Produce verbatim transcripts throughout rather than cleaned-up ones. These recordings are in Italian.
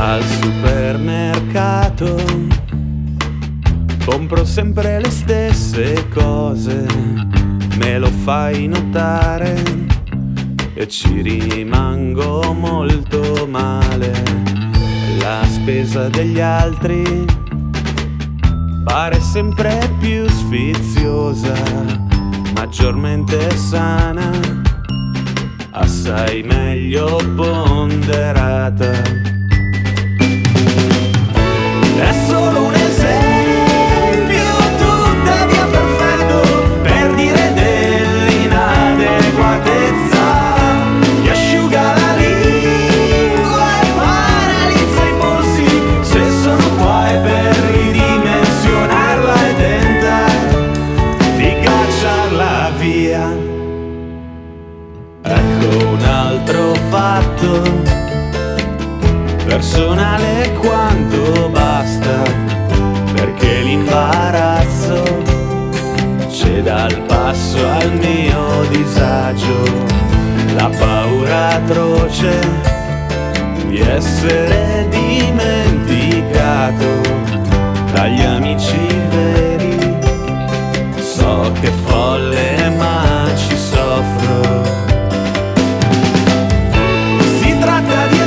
Al supermercato compro sempre le stesse cose, me lo fai notare e ci rimango molto male. La spesa degli altri pare sempre più sfiziosa, maggiormente sana, assai meglio ponderata. È solo un esempio, tuttavia perfetto, per dire dell'inadeguatezza che asciuga la lingua e paralizza i polsi. Se sono qua è per ridimensionarla e tentare di cacciarla via. Ecco un altro fatto personale quanto basta, perché l'imbarazzo ceda il passo al mio disagio, la paura atroce di essere dimenticato dagli amici veri. So che è folle ma ci soffro. Si tratta di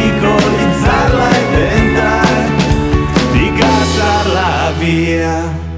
via.